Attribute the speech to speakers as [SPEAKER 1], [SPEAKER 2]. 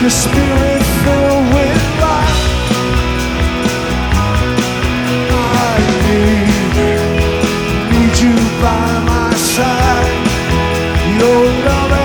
[SPEAKER 1] your spirit filled with life. I need you by my side. Your love